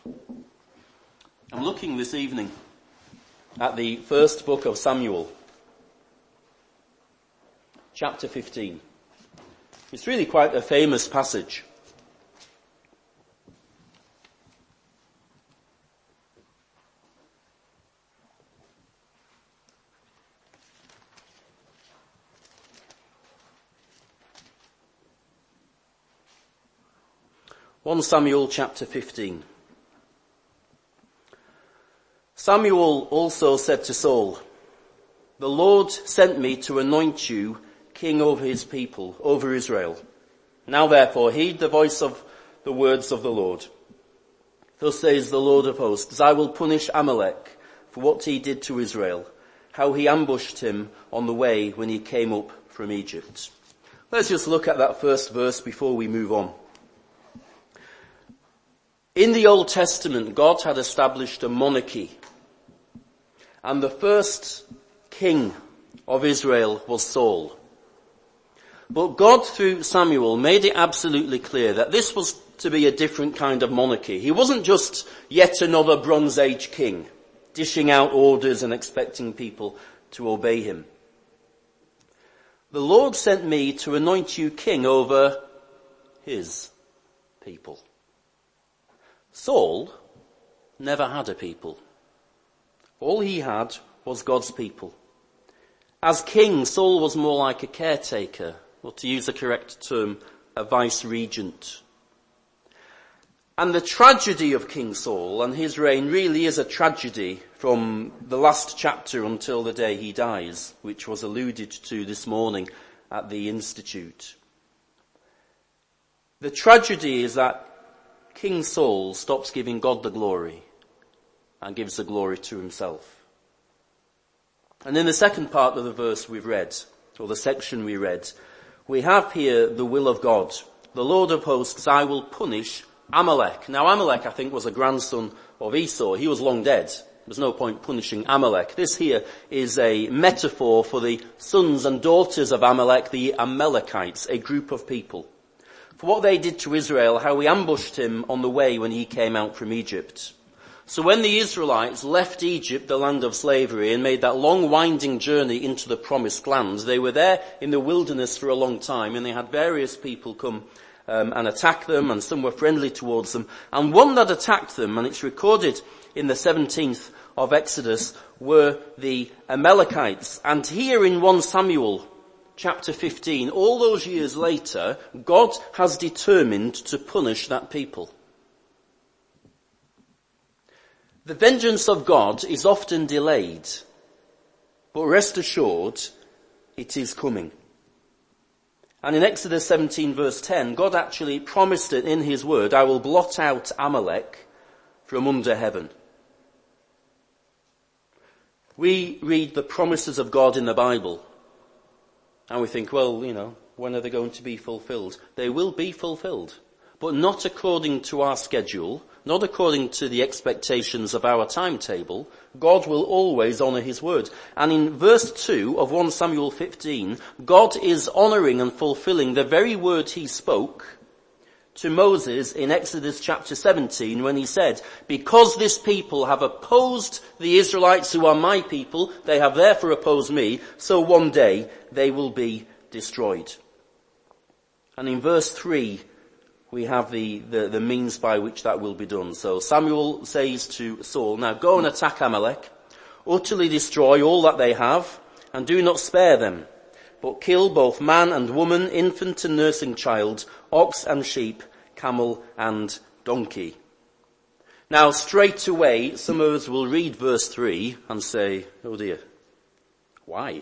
I'm looking this evening at the first book of Samuel, chapter 15. It's really quite a famous passage. (1 Samuel chapter 15). Samuel also said to Saul, "The Lord sent me to anoint you king over his people, over Israel. Now therefore heed the voice of the words of the Lord. Thus says the Lord of hosts, I will punish Amalek for what he did to Israel, how he ambushed him on the way when he came up from Egypt." Let's just look at that first verse before we move on. In the Old Testament, God had established a monarchy, and the first king of Israel was Saul. But God, through Samuel, made it absolutely clear that this was to be a different kind of monarchy. He wasn't just yet another Bronze Age king, dishing out orders and expecting people to obey him. "The Lord sent me to anoint you king over his people." Saul never had a people. All he had was God's people. As king, Saul was more like a caretaker, or to use the correct term, a vice-regent. And the tragedy of King Saul and his reign really is a tragedy from the last chapter until the day he dies, which was alluded to this morning at the Institute. The tragedy is that King Saul stops giving God the glory and gives the glory to himself. And in the second part of the verse we've read, or the section we read, we have here the will of God. "The Lord of hosts, I will punish Amalek." Now Amalek, I think, was a grandson of Esau. He was long dead. There's no point punishing Amalek. This here is a metaphor for the sons and daughters of Amalek, the Amalekites, a group of people, for what they did to Israel, how he ambushed him on the way when he came out from Egypt. So when the Israelites left Egypt, the land of slavery, and made that long winding journey into the promised land, they were there in the wilderness for a long time, and they had various people come and attack them, and some were friendly towards them. And one that attacked them, and it's recorded in the 17th of Exodus, were the Amalekites. And here in 1 Samuel chapter 15, all those years later, God has determined to punish that people. The vengeance of God is often delayed, but rest assured, it is coming. And in Exodus 17 verse 10, God actually promised it in his word, "I will blot out Amalek from under heaven." We read the promises of God in the Bible, and we think, well, when are they going to be fulfilled? They will be fulfilled, but not according to our schedule, not according to the expectations of our timetable. God will always honour his word. And in verse 2 of 1 Samuel 15, God is honouring and fulfilling the very word he spoke to Moses in Exodus chapter 17 when he said, "Because this people have opposed the Israelites who are my people, they have therefore opposed me, so one day they will be destroyed." And in verse 3, we have the means by which that will be done. So Samuel says to Saul, "Now go and attack Amalek, utterly destroy all that they have, and do not spare them, but kill both man and woman, infant and nursing child, ox and sheep, camel and donkey." Now straight away, some of us will read verse 3 and say, "Oh dear, why?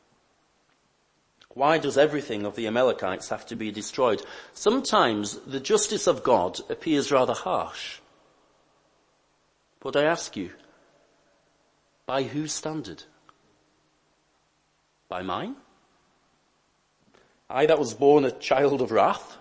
Why does everything of the Amalekites have to be destroyed?" Sometimes the justice of God appears rather harsh. But I ask you, by whose standard? By mine? I that was born a child of wrath,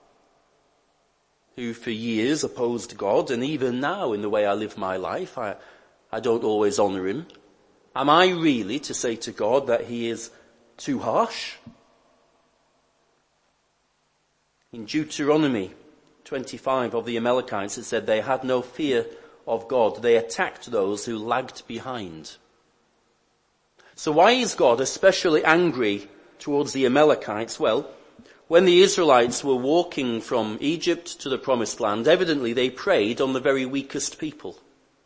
who for years opposed God, and even now in the way I live my life, I don't always honour him. Am I really to say to God that he is too harsh? In Deuteronomy 25 of the Amalekites, it said they had no fear of God. They attacked those who lagged behind. So why is God especially angry towards the Amalekites? Well, when the Israelites were walking from Egypt to the Promised Land, evidently they preyed on the very weakest people.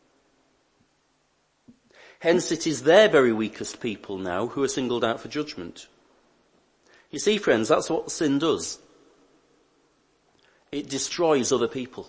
Hence it is their very weakest people now who are singled out for judgment. You see, friends, that's what sin does. It destroys other people.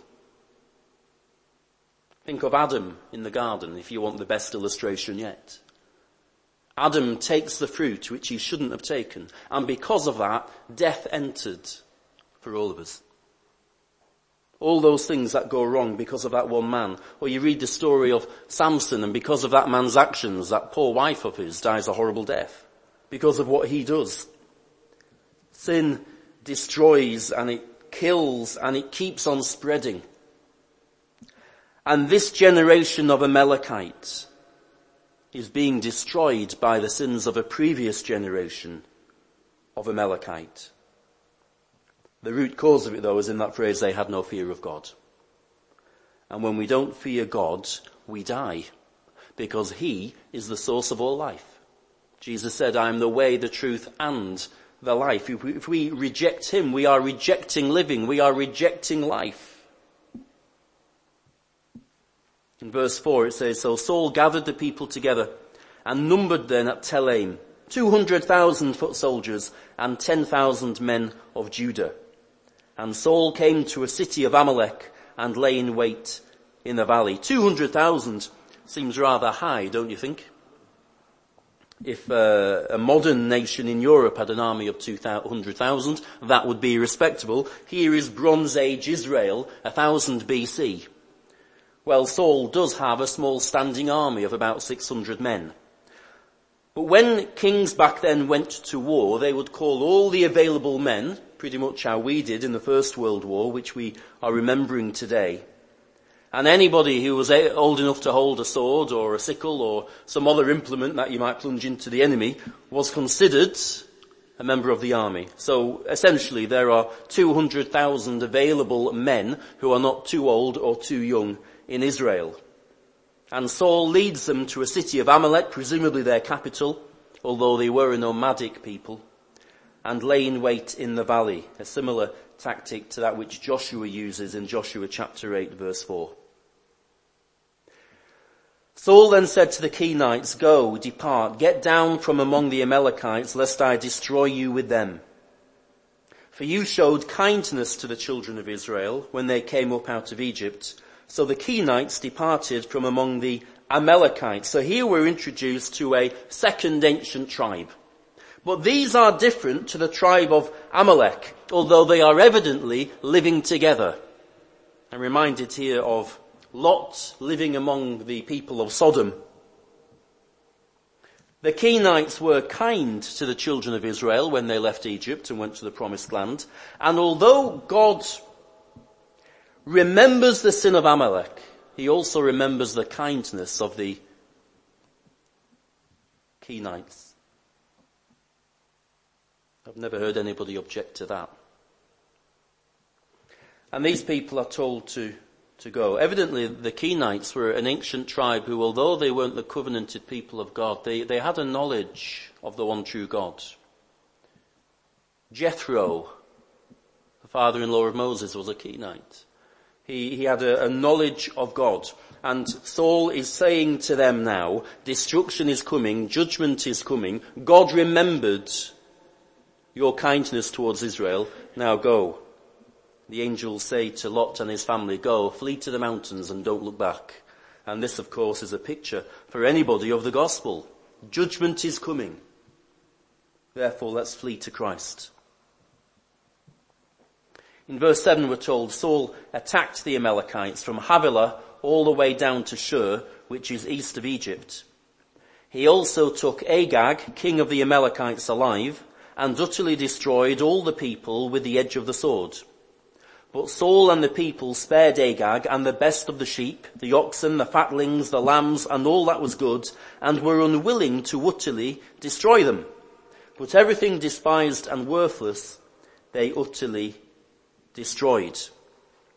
Think of Adam in the garden, if you want the best illustration yet. Adam takes the fruit which he shouldn't have taken, and because of that, death entered for all of us. All those things that go wrong because of that one man. Or you read the story of Samson, and because of that man's actions, that poor wife of his dies a horrible death. Because of what he does. Sin destroys and it kills and it keeps on spreading. And this generation of Amalekites is being destroyed by the sins of a previous generation of Amalekite. The root cause of it, though, is in that phrase, they had no fear of God. And when we don't fear God, we die, because he is the source of all life. Jesus said, I am the way, the truth, and the life. If we reject him, we are rejecting living, we are rejecting life. In verse 4 it says, So Saul gathered the people together and numbered them at Telaim, 200,000 foot soldiers and 10,000 men of Judah. And Saul came to a city of Amalek and lay in wait in the valley. 200,000 seems rather high, don't you think? If a modern nation in Europe had an army of 200,000, that would be respectable. Here is Bronze Age Israel, 1000 BC. Well, Saul does have a small standing army of about 600 men. But when kings back then went to war, they would call all the available men, pretty much how we did in the First World War, which we are remembering today. And anybody who was old enough to hold a sword or a sickle or some other implement that you might plunge into the enemy was considered a member of the army. So essentially there are 200,000 available men who are not too old or too young in Israel. And Saul leads them to a city of Amalek, presumably their capital, although they were a nomadic people, and lay in wait in the valley, a similar tactic to that which Joshua uses in Joshua chapter 8 verse 4. Saul then said to the Kenites, Go, depart, get down from among the Amalekites, lest I destroy you with them. For you showed kindness to the children of Israel when they came up out of Egypt. So the Kenites departed from among the Amalekites. So here we're introduced to a second ancient tribe. But these are different to the tribe of Amalek, although they are evidently living together. I'm reminded here of Lot living among the people of Sodom. The Kenites were kind to the children of Israel when they left Egypt and went to the Promised Land. And although God remembers the sin of Amalek, he also remembers the kindness of the Kenites. I've never heard anybody object to that. And these people are told to go. Evidently the Kenites were an ancient tribe who, although they weren't the covenanted people of God, they had a knowledge of the one true God. Jethro, the father-in-law of Moses, was a Kenite. He had a knowledge of God. And Saul is saying to them now, destruction is coming, judgment is coming. God remembered your kindness towards Israel. Now go. The angels say to Lot and his family, Go, flee to the mountains and don't look back. And this, of course, is a picture for anybody of the gospel. Judgment is coming. Therefore, let's flee to Christ. In verse 7 we're told Saul attacked the Amalekites from Havilah all the way down to Shur, which is east of Egypt. He also took Agag, king of the Amalekites, alive, and utterly destroyed all the people with the edge of the sword. But Saul and the people spared Agag and the best of the sheep, the oxen, the fatlings, the lambs, and all that was good, and were unwilling to utterly destroy them. But everything despised and worthless they utterly destroyed.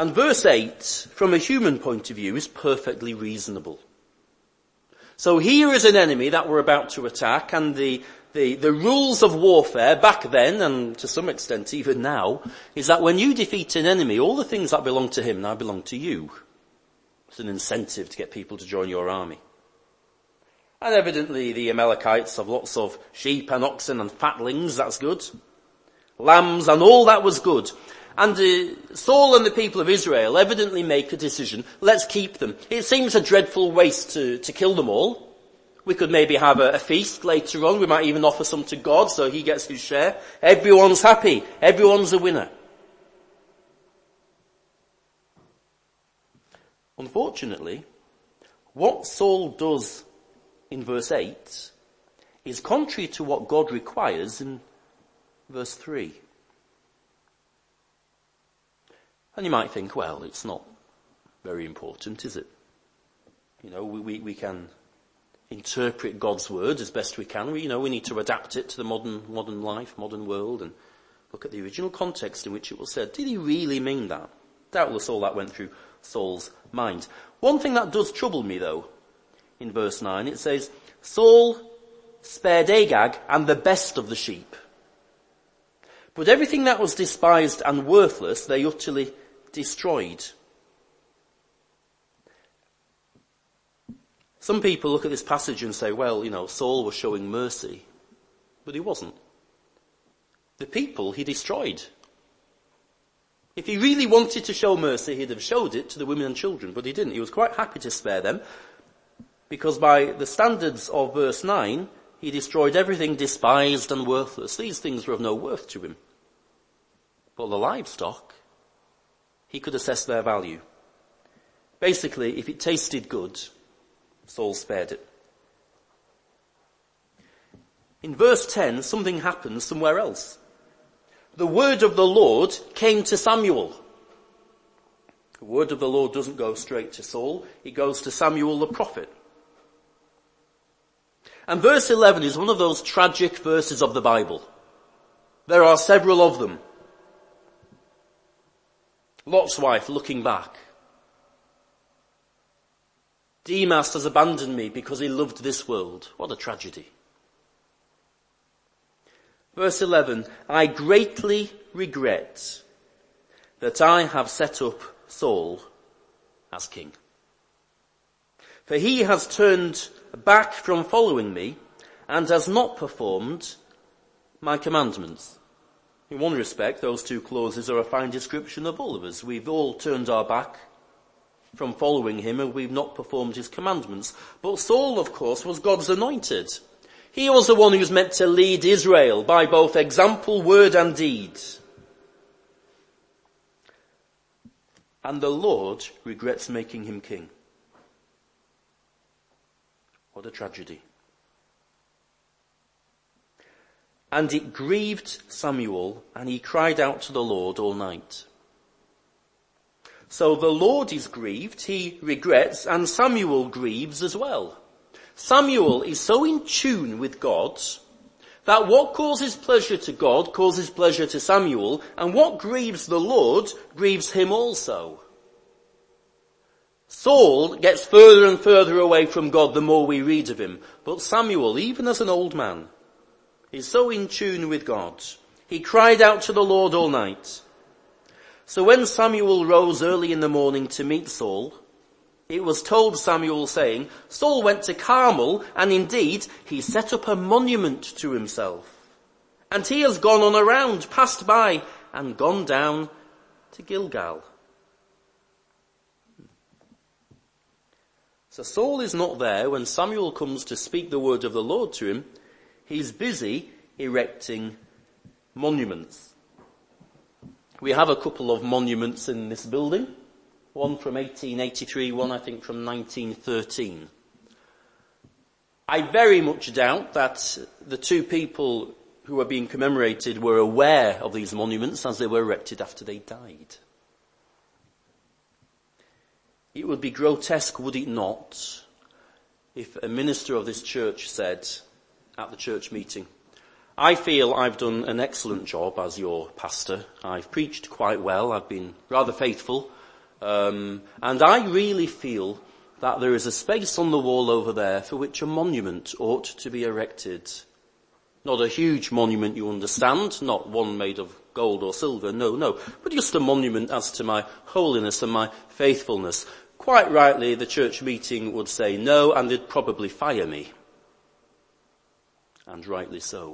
And verse 8, from a human point of view, is perfectly reasonable. So here is an enemy that we're about to attack, and the rules of warfare back then, and to some extent even now, is that when you defeat an enemy, all the things that belong to him now belong to you. It's an incentive to get people to join your army. And evidently the Amalekites have lots of sheep and oxen and fatlings, that's good. Lambs and all that was good. And Saul and the people of Israel evidently make a decision, let's keep them. It seems a dreadful waste to kill them all. We could maybe have a feast later on. We might even offer some to God so he gets his share. Everyone's happy. Everyone's a winner. Unfortunately, what Saul does in verse 8 is contrary to what God requires in verse 3. And you might think, well, it's not very important, is it? You know, we can interpret God's word as best we can. We need to adapt it to the modern life, modern world, and look at the original context in which it was said. Did he really mean that? Doubtless all that went through Saul's mind. One thing that does trouble me, though, in verse 9, it says, Saul spared Agag and the best of the sheep. But everything that was despised and worthless, they utterly destroyed. Some people look at this passage and say, well, Saul was showing mercy. But he wasn't. The people he destroyed. If he really wanted to show mercy, he'd have showed it to the women and children, but he didn't. He was quite happy to spare them, because by the standards of verse 9, he destroyed everything despised and worthless. These things were of no worth to him. But the livestock, he could assess their value. Basically, if it tasted good, Saul spared it. In verse 10, something happens somewhere else. The word of the Lord came to Samuel. The word of the Lord doesn't go straight to Saul, it goes to Samuel the prophet. And verse 11 is one of those tragic verses of the Bible. There are several of them. Lot's wife looking back. Demas has abandoned me because he loved this world. What a tragedy. Verse 11, I greatly regret that I have set up Saul as king. For he has turned back from following me and has not performed my commandments. In one respect, those two clauses are a fine description of all of us. We've all turned our back from following him and we've not performed his commandments. But Saul, of course, was God's anointed. He was the one who was meant to lead Israel by both example, word and deed. And the Lord regrets making him king. What a tragedy. And it grieved Samuel, and he cried out to the Lord all night. So the Lord is grieved, he regrets, and Samuel grieves as well. Samuel is so in tune with God that what causes pleasure to God causes pleasure to Samuel, and what grieves the Lord grieves him also. Saul gets further and further away from God the more we read of him, but Samuel, even as an old man, is so in tune with God. He cried out to the Lord all night. So when Samuel rose early in the morning to meet Saul, it was told Samuel saying, Saul went to Carmel, and indeed he set up a monument to himself. And he has gone on around, passed by, and gone down to Gilgal. So Saul is not there when Samuel comes to speak the word of the Lord to him. He's busy erecting monuments. We have a couple of monuments in this building. One from 1883, one I think from 1913. I very much doubt that the two people who are being commemorated were aware of these monuments as they were erected after they died. It would be grotesque, would it not, if a minister of this church said at the church meeting, I feel I've done an excellent job as your pastor. I've preached quite well. I've been rather faithful. And I really feel that there is a space on the wall over there for which a monument ought to be erected. Not a huge monument, you understand, not one made of gold or silver, no, but just a monument as to my holiness and my faithfulness. Quite rightly, the church meeting would say no, and they'd probably fire me. And rightly so.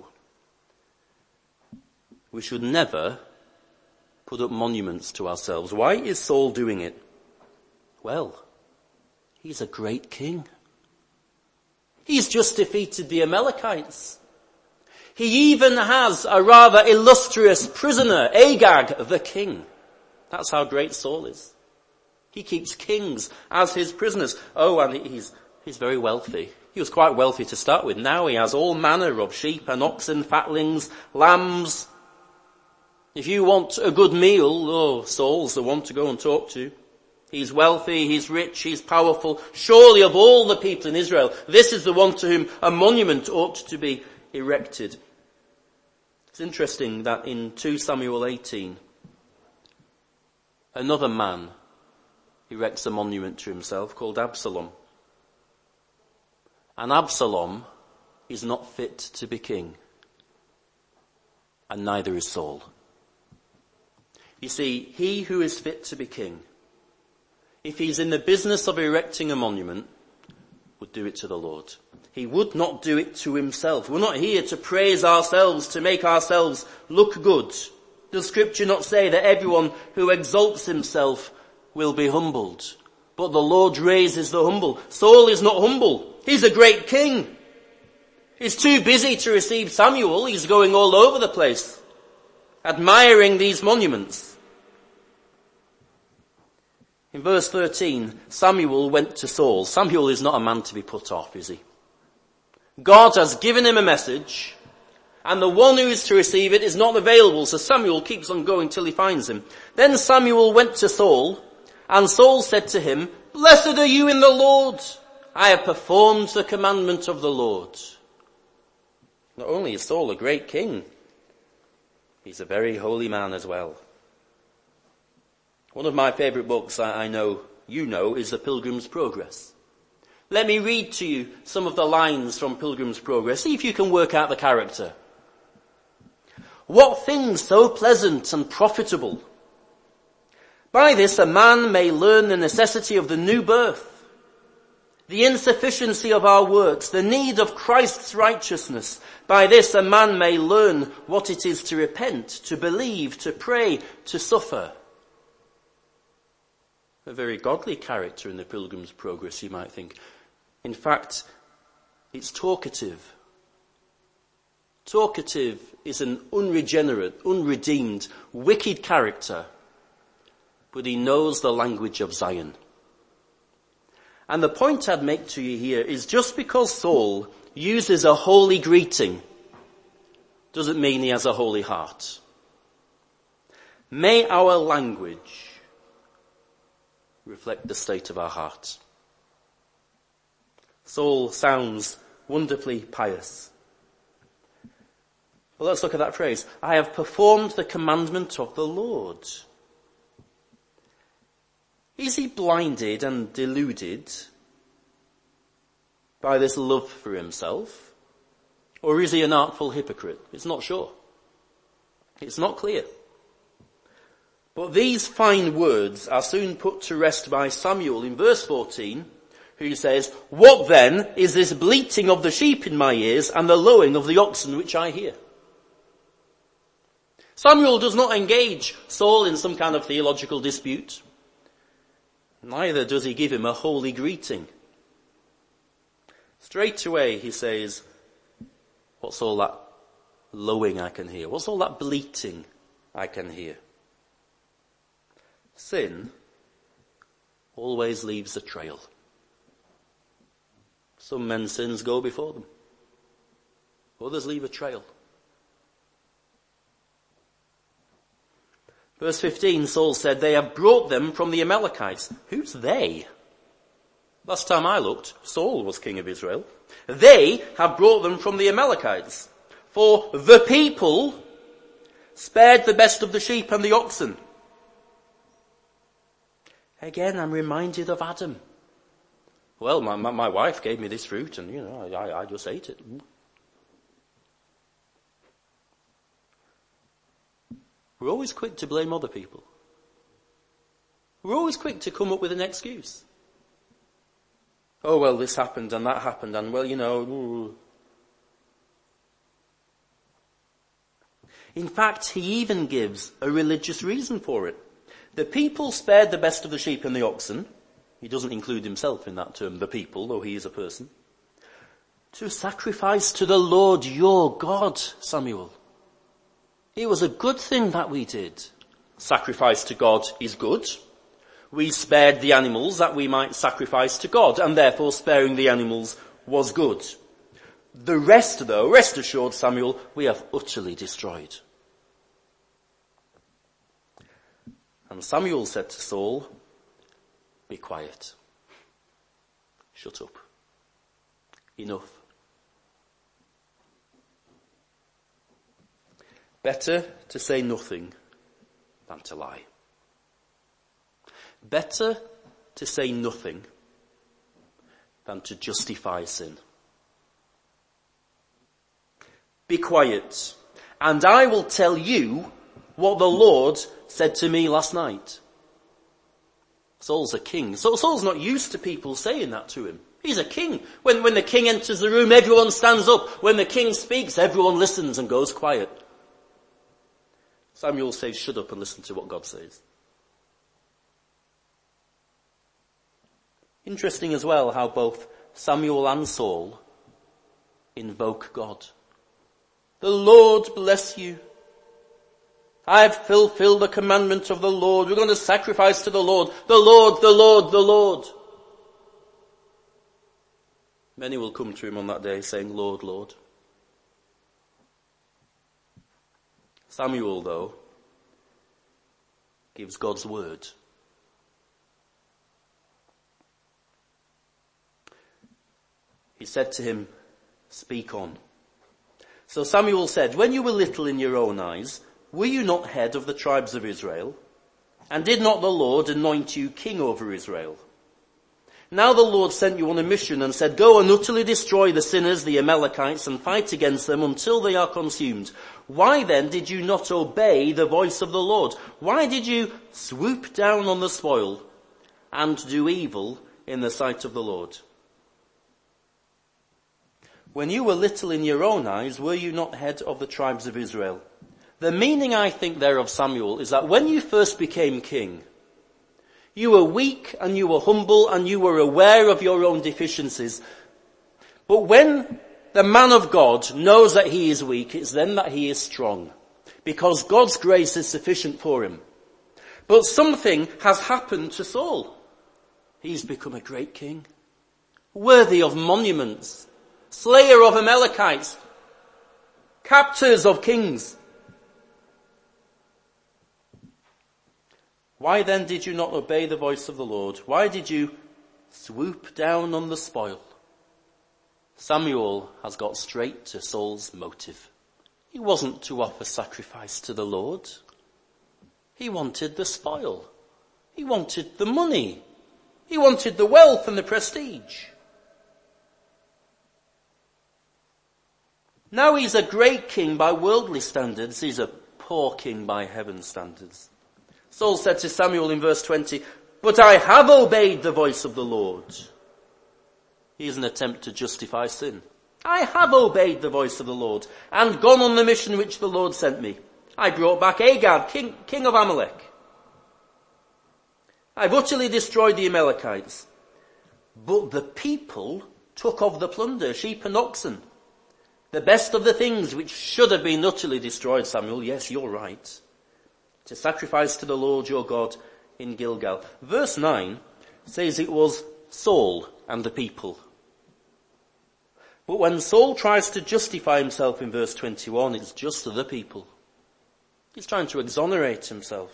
We should never put up monuments to ourselves. Why is Saul doing it? Well, he's a great king. He's just defeated the Amalekites. He even has a rather illustrious prisoner, Agag the king. That's how great Saul is. He keeps kings as his prisoners. Oh, and he's very wealthy. He was quite wealthy to start with. Now he has all manner of sheep and oxen, fatlings, lambs. If you want a good meal, Saul's the one to go and talk to. He's wealthy, he's rich, he's powerful. Surely of all the people in Israel, this is the one to whom a monument ought to be erected. It's interesting that in 2 Samuel 18, another man erects a monument to himself called Absalom. And Absalom is not fit to be king. And neither is Saul. You see, he who is fit to be king, if he's in the business of erecting a monument, would do it to the Lord. He would not do it to himself. We're not here to praise ourselves, to make ourselves look good. Does Scripture not say that everyone who exalts himself will be humbled? But the Lord raises the humble. Saul is not humble. He's a great king. He's too busy to receive Samuel. He's going all over the place, admiring these monuments. In verse 13, Samuel went to Saul. Samuel is not a man to be put off, is he? God has given him a message, and the one who is to receive it is not available, so Samuel keeps on going till he finds him. Then Samuel went to Saul, and Saul said to him, "Blessed are you in the Lord. I have performed the commandment of the Lord." Not only is Saul a great king, he's a very holy man as well. One of my favourite books, I know you know, is The Pilgrim's Progress. Let me read to you some of the lines from Pilgrim's Progress. See if you can work out the character. "What things so pleasant and profitable! By this a man may learn the necessity of the new birth, the insufficiency of our works, the need of Christ's righteousness. By this a man may learn what it is to repent, to believe, to pray, to suffer." A very godly character in the Pilgrim's Progress, you might think. In fact, it's talkative. Talkative is an unregenerate, unredeemed, wicked character, but he knows the language of Zion. And the point I'd make to you here is just because Saul uses a holy greeting doesn't mean he has a holy heart. May our language reflect the state of our heart. Saul sounds wonderfully pious. Well, let's look at that phrase. I have performed the commandment of the Lord. Is he blinded and deluded by this love for himself? Or is he an artful hypocrite? It's not sure. It's not clear. But these fine words are soon put to rest by Samuel in verse 14, who says, "What then is this bleating of the sheep in my ears and the lowing of the oxen which I hear?" Samuel does not engage Saul in some kind of theological dispute. Neither does he give him a holy greeting. Straight away he says, "What's all that lowing I can hear? What's all that bleating I can hear?" Sin always leaves a trail. Some men's sins go before them. Others leave a trail. Verse 15, Saul said, "They have brought them from the Amalekites." Who's they? Last time I looked, Saul was king of Israel. They have brought them from the Amalekites. For the people spared the best of the sheep and the oxen. Again, I'm reminded of Adam. Well, my wife gave me this fruit and, I just ate it. We're always quick to blame other people. We're always quick to come up with an excuse. Oh, well, this happened and that happened and, well, In fact, he even gives a religious reason for it. The people spared the best of the sheep and the oxen. He doesn't include himself in that term, the people, though he is a person. To sacrifice to the Lord your God, Samuel. It was a good thing that we did. Sacrifice to God is good. We spared the animals that we might sacrifice to God, and therefore sparing the animals was good. The rest, though, rest assured, Samuel, we have utterly destroyed. And Samuel said to Saul, be quiet. Shut up. Enough. Better to say nothing than to lie. Better to say nothing than to justify sin. Be quiet, and I will tell you what the Lord said to me last night. Saul's a king. Saul's not used to people saying that to him. He's a king. When the king enters the room, everyone stands up. When the king speaks, everyone listens and goes quiet. Samuel says, shut up and listen to what God says. Interesting as well how both Samuel and Saul invoke God. The Lord bless you. I have fulfilled the commandment of the Lord. We're going to sacrifice to the Lord. The Lord, the Lord, the Lord. Many will come to him on that day saying, Lord, Lord. Samuel, though, gives God's word. He said to him, speak on. So Samuel said, when you were little in your own eyes, were you not head of the tribes of Israel? And did not the Lord anoint you king over Israel? Now the Lord sent you on a mission and said, go and utterly destroy the sinners, the Amalekites, and fight against them until they are consumed. Why then did you not obey the voice of the Lord? Why did you swoop down on the spoil and do evil in the sight of the Lord? When you were little in your own eyes, were you not head of the tribes of Israel? The meaning, I think, there of Samuel is that when you first became king, you were weak and you were humble and you were aware of your own deficiencies. But when the man of God knows that he is weak, it's then that he is strong, because God's grace is sufficient for him. But something has happened to Saul. He's become a great king, worthy of monuments, slayer of Amalekites, captors of kings. Why then did you not obey the voice of the Lord? Why did you swoop down on the spoil? Samuel has got straight to Saul's motive. He wasn't to offer sacrifice to the Lord. He wanted the spoil. He wanted the money. He wanted the wealth and the prestige. Now he's a great king by worldly standards. He's a poor king by heaven's standards. Saul said to Samuel in verse 20, but I have obeyed the voice of the Lord. Here's an attempt to justify sin. I have obeyed the voice of the Lord and gone on the mission which the Lord sent me. I brought back Agag, king of Amalek. I've utterly destroyed the Amalekites. But the people took of the plunder, sheep and oxen. The best of the things which should have been utterly destroyed, Samuel. Yes, you're right. To sacrifice to the Lord your God in Gilgal. Verse 9 says it was Saul and the people. But when Saul tries to justify himself in verse 21, it's just the people. He's trying to exonerate himself.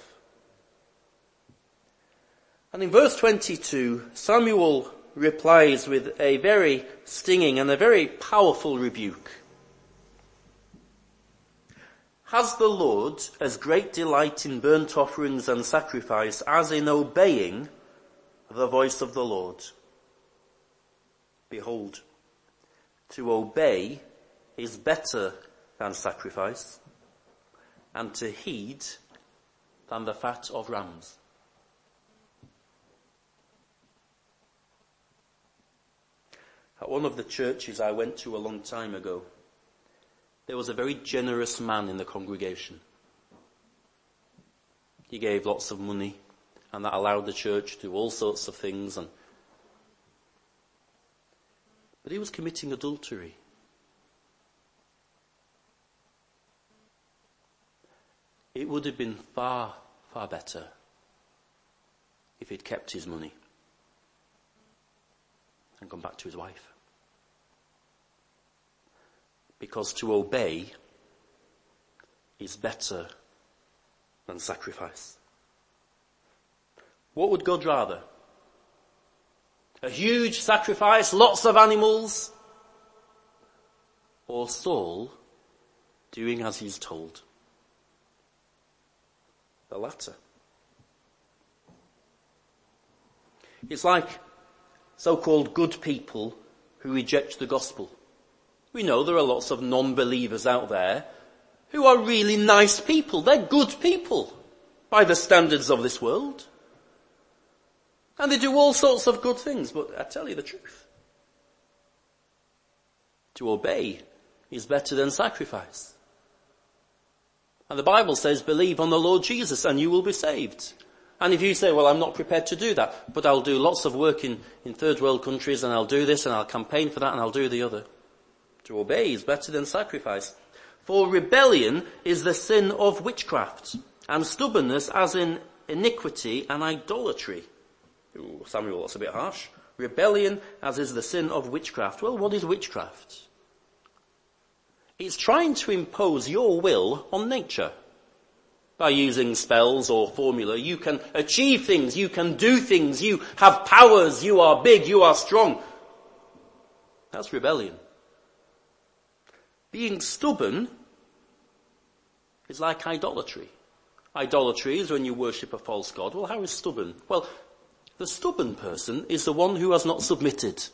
And in verse 22, Samuel replies with a very stinging and a very powerful rebuke. Has the Lord as great delight in burnt offerings and sacrifice as in obeying the voice of the Lord. Behold, to obey is better than sacrifice, and to heed than the fat of rams. At one of the churches I went to a long time ago, there was a very generous man in the congregation. He gave lots of money, and that allowed the church to do all sorts of things. But he was committing adultery. It would have been far, far better if he'd kept his money and gone back to his wife. Because to obey is better than sacrifice. What would God rather? A huge sacrifice, lots of animals, or Saul doing as he's told? The latter. It's like so-called good people who reject the gospel. We know there are lots of non-believers out there who are really nice people. They're good people by the standards of this world. And they do all sorts of good things, but I tell you the truth. To obey is better than sacrifice. And the Bible says, believe on the Lord Jesus and you will be saved. And if you say, well, I'm not prepared to do that, but I'll do lots of work in third world countries and I'll do this and I'll campaign for that and I'll do the other. To obey is better than sacrifice. For rebellion is the sin of witchcraft, and stubbornness as in iniquity and idolatry. Ooh, Samuel, that's a bit harsh. Rebellion as is the sin of witchcraft. Well, what is witchcraft? It's trying to impose your will on nature. By using spells or formula, you can achieve things, you can do things, you have powers, you are big, you are strong. That's rebellion. Being stubborn is like idolatry. Idolatry is when you worship a false god. Well, how is stubborn? Well, the stubborn person is the one who has not submitted.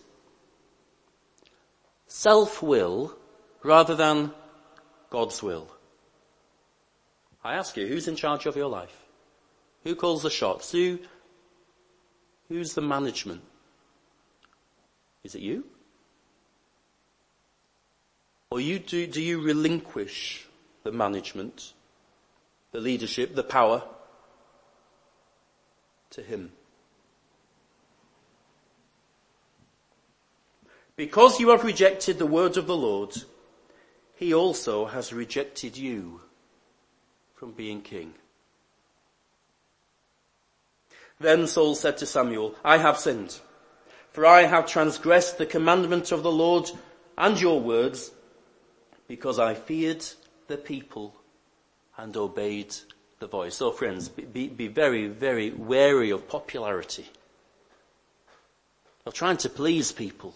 Self-will rather than God's will. I ask you, who's in charge of your life? Who calls the shots? Who's the management? Is it you? Or do you relinquish the management, the leadership, the power to him? Because you have rejected the word of the Lord, he also has rejected you from being king. Then Saul said to Samuel, I have sinned, for I have transgressed the commandment of the Lord and your words, because I feared the people and obeyed the voice. So friends, be very, very wary of popularity, of trying to please people.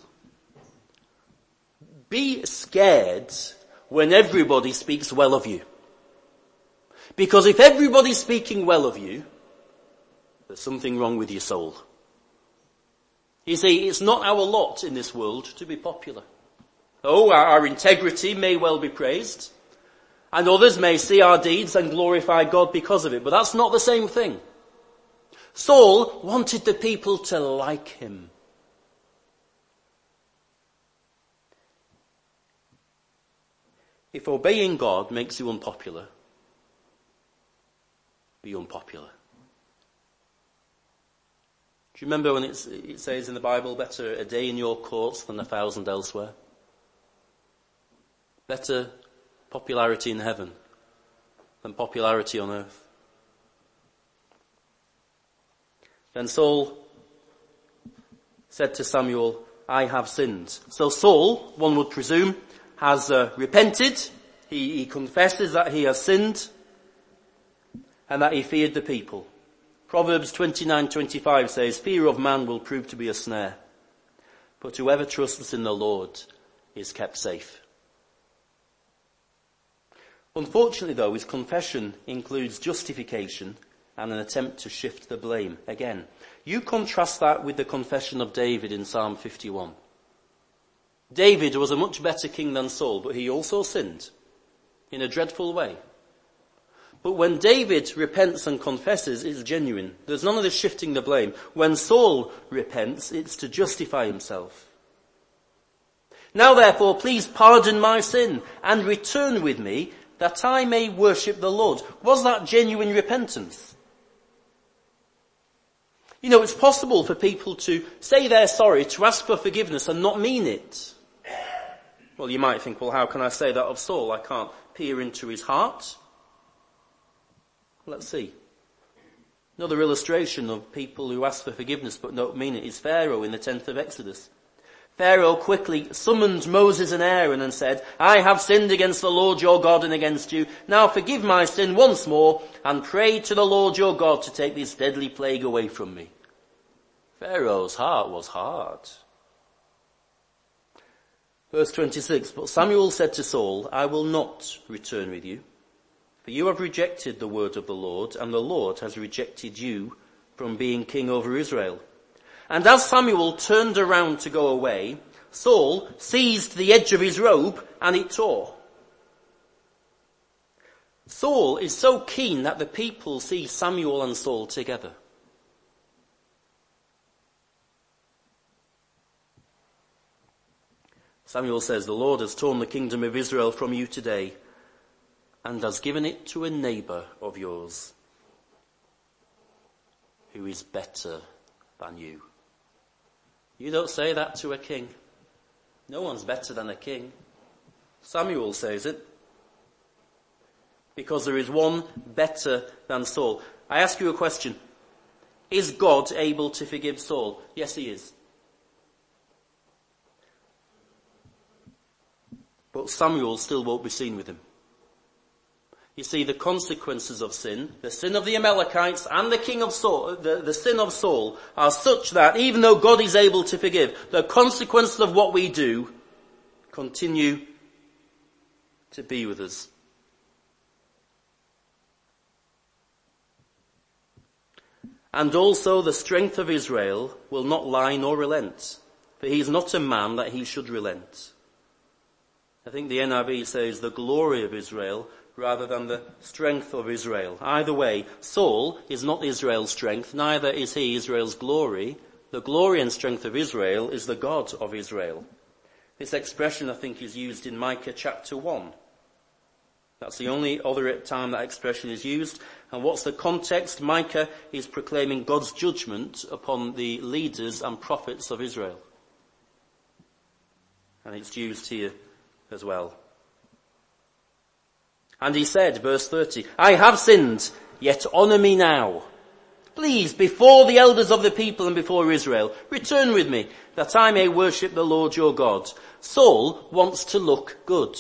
Be scared when everybody speaks well of you. Because if everybody's speaking well of you, there's something wrong with your soul. You see, it's not our lot in this world to be popular. Oh, our integrity may well be praised, and others may see our deeds and glorify God because of it, but that's not the same thing. Saul wanted the people to like him. If obeying God makes you unpopular, be unpopular. Do you remember when it says in the Bible, better a day in your courts than 1,000 elsewhere? Better popularity in heaven than popularity on earth. Then Saul said to Samuel, I have sinned. So Saul, one would presume, has repented. He confesses that he has sinned and that he feared the people. Proverbs 29:25 says, fear of man will prove to be a snare, but whoever trusts in the Lord is kept safe. Unfortunately though, his confession includes justification and an attempt to shift the blame again. You contrast that with the confession of David in Psalm 51. David was a much better king than Saul, but he also sinned in a dreadful way. But when David repents and confesses, it's genuine. There's none of this shifting the blame. When Saul repents, it's to justify himself. Now therefore, please pardon my sin and return with me that I may worship the Lord. Was that genuine repentance? You know, it's possible for people to say they're sorry, to ask for forgiveness and not mean it. Well, you might think, well, how can I say that of Saul? I can't peer into his heart. Let's see. Another illustration of people who ask for forgiveness but don't mean it is Pharaoh in the 10th of Exodus. Pharaoh quickly summoned Moses and Aaron and said, I have sinned against the Lord your God and against you. Now forgive my sin once more and pray to the Lord your God to take this deadly plague away from me. Pharaoh's heart was hard. Verse 26, but Samuel said to Saul, I will not return with you, for you have rejected the word of the Lord, and the Lord has rejected you from being king over Israel. And as Samuel turned around to go away, Saul seized the edge of his robe and it tore. Saul is so keen that the people see Samuel and Saul together. Samuel says, the Lord has torn the kingdom of Israel from you today and has given it to a neighbour of yours who is better than you. You don't say that to a king. No one's better than a king. Samuel says it. Because there is one better than Saul. I ask you a question. Is God able to forgive Saul? Yes, he is. But Samuel still won't be seen with him. You see, the consequences of sin, the sin of the Amalekites and the king of Saul, the sin of Saul, are such that even though God is able to forgive, the consequences of what we do continue to be with us. And also the strength of Israel will not lie nor relent, for he is not a man that he should relent. I think the NIV says the glory of Israel rather than the strength of Israel. Either way, Saul is not Israel's strength, neither is he Israel's glory. The glory and strength of Israel is the God of Israel. This expression, I think, is used in Micah chapter 1. That's the only other time that expression is used. And what's the context? Micah is proclaiming God's judgment upon the leaders and prophets of Israel. And it's used here as well. And he said, verse 30, I have sinned, yet honour me now. Please, before the elders of the people and before Israel, return with me, that I may worship the Lord your God. Saul wants to look good.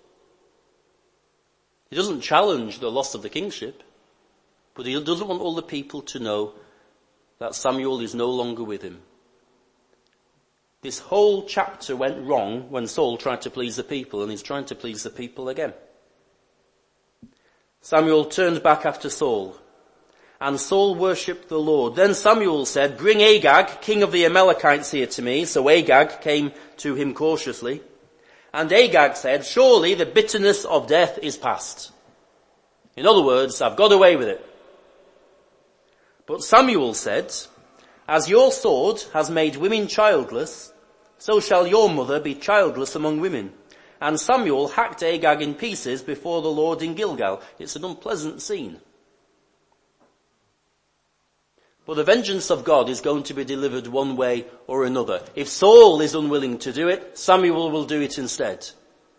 He doesn't challenge the loss of the kingship, but he doesn't want all the people to know that Samuel is no longer with him. This whole chapter went wrong when Saul tried to please the people, and he's trying to please the people again. Samuel turned back after Saul, and Saul worshipped the Lord. Then Samuel said, bring Agag, king of the Amalekites, here to me. So Agag came to him cautiously. And Agag said, surely the bitterness of death is past. In other words, I've got away with it. But Samuel said, as your sword has made women childless, so shall your mother be childless among women. And Samuel hacked Agag in pieces before the Lord in Gilgal. It's an unpleasant scene. But the vengeance of God is going to be delivered one way or another. If Saul is unwilling to do it, Samuel will do it instead.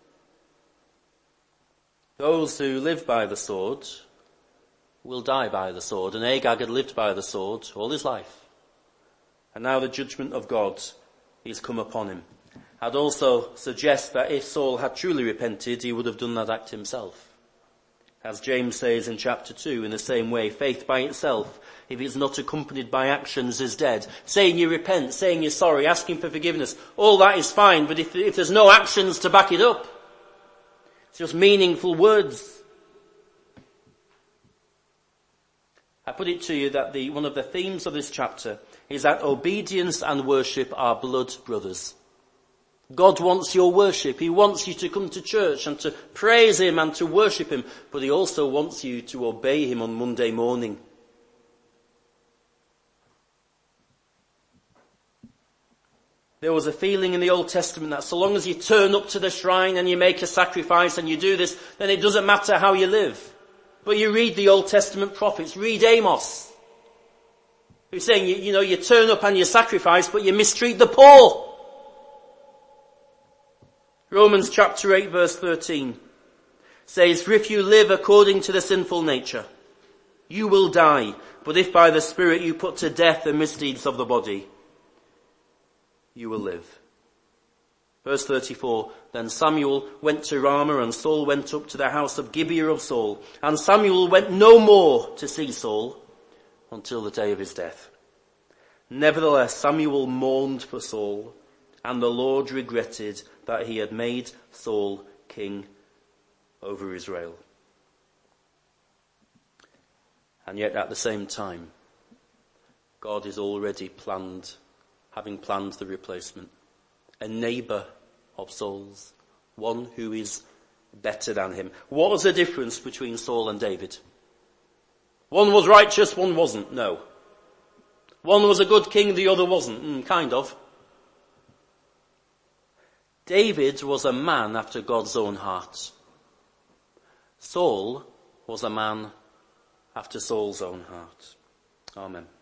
Those who live by the sword will die by the sword. And Agag had lived by the sword all his life. And now the judgment of God is come upon him. I'd also suggest that if Saul had truly repented, he would have done that act himself. As James says in chapter 2, in the same way, faith by itself, if it's not accompanied by actions, is dead. Saying you repent, saying you're sorry, asking for forgiveness, all that is fine, but if there's no actions to back it up, it's just meaningful words. I put it to you that one of the themes of this chapter is that obedience and worship are blood brothers. God wants your worship. He wants you to come to church and to praise him and to worship him, but he also wants you to obey him on Monday morning. There was a feeling in the Old Testament that so long as you turn up to the shrine and you make a sacrifice and you do this, then it doesn't matter how you live. But you read the Old Testament prophets, read Amos, who's saying, you turn up and you sacrifice, but you mistreat the poor. Romans chapter 8 verse 13 says, "For if you live according to the sinful nature, you will die. But if by the Spirit you put to death the misdeeds of the body, you will live." Verse 34, "Then Samuel went to Ramah, and Saul went up to the house of Gibeah of Saul. And Samuel went no more to see Saul until the day of his death. Nevertheless, Samuel mourned for Saul, and the Lord regretted that he had made Saul king over Israel." And yet at the same time, God is already having planned the replacement. A neighbour of Saul's, one who is better than him. What was the difference between Saul and David? One was righteous, one wasn't. No. One was a good king, the other wasn't. Kind of. David was a man after God's own heart. Saul was a man after Saul's own heart. Amen.